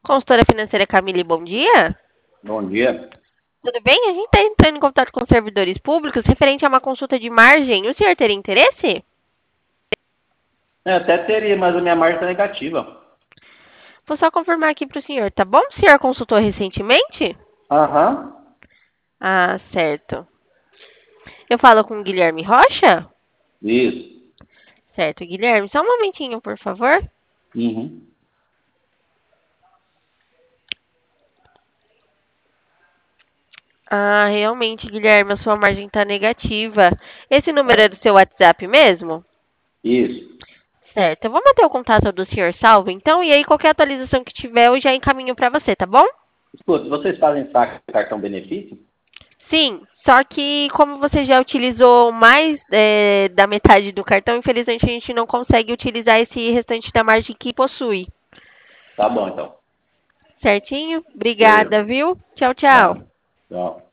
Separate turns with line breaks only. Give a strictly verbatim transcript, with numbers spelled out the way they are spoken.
Consultora financeira Camille, bom dia.
Bom dia.
Tudo bem? A gente está entrando em contato com servidores públicos referente a uma consulta de margem. O senhor teria interesse?
É, até teria, mas a minha margem está negativa.
Vou só confirmar aqui para o senhor, tá bom? O senhor consultou recentemente?
Aham.
Ah, certo. Eu falo com o Guilherme Rocha?
Isso.
Certo, Guilherme. Só um momentinho, por favor.
Uhum.
Ah, realmente, Guilherme, a sua margem está negativa. Esse número é do seu WhatsApp mesmo?
Isso.
Certo. Eu vou manter o contato do senhor salvo, então, e aí qualquer atualização que tiver, eu já encaminho para você, tá bom?
Escuta, vocês fazem saque de cartão benefício?
Sim, só que como você já utilizou mais é, da metade do cartão, infelizmente a gente não consegue utilizar esse restante da margem que possui.
Tá bom, então.
Certinho?
Beleza.
Obrigada, viu? Tchau, tchau.
Não. Tchau.